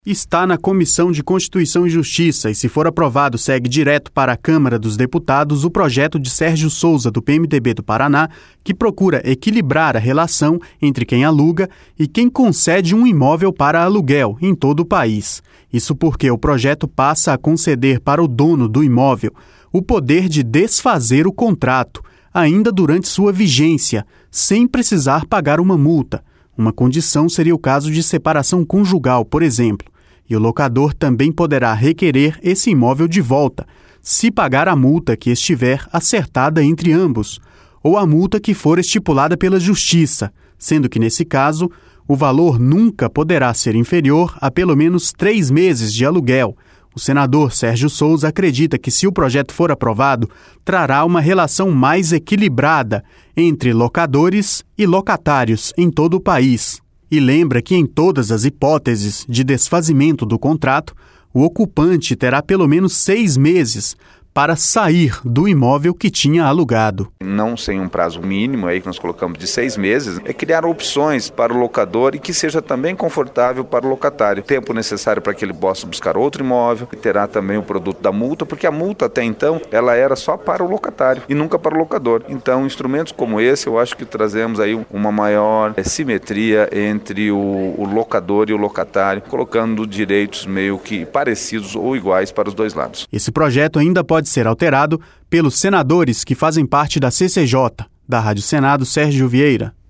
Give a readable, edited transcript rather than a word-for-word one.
Está na Comissão de Constituição e Justiça e, se for aprovado, segue direto para a Câmara dos Deputados o projeto de Sérgio Souza, do PMDB do Paraná, que procura equilibrar a relação entre quem aluga e quem concede um imóvel para aluguel em todo o país. Isso porque o projeto passa a conceder para o dono do imóvel o poder de desfazer o contrato, ainda durante sua vigência, sem precisar pagar uma multa. Uma condição seria o caso de separação conjugal, por exemplo, e o locador também poderá requerer esse imóvel de volta, se pagar a multa que estiver acertada entre ambos, ou a multa que for estipulada pela Justiça, sendo que, nesse caso, o valor nunca poderá ser inferior a pelo menos 3 meses de aluguel. O senador Sérgio Souza acredita que, se o projeto for aprovado, trará uma relação mais equilibrada entre locadores e locatários em todo o país. E lembra que, em todas as hipóteses de desfazimento do contrato, o ocupante terá pelo menos 6 meses para sair do imóvel que tinha alugado. Não sem um prazo mínimo aí que nós colocamos de 6 meses, é criar opções para o locador e que seja também confortável para o locatário. Tempo necessário para que ele possa buscar outro imóvel, e terá também o produto da multa, porque a multa até então ela era só para o locatário e nunca para o locador. Então, instrumentos como esse, eu acho que trazemos aí uma maior simetria entre o locador e o locatário, colocando direitos meio que parecidos ou iguais para os dois lados. Esse projeto ainda pode ser alterado pelos senadores que fazem parte da CCJ, da Rádio Senado, Sérgio Vieira.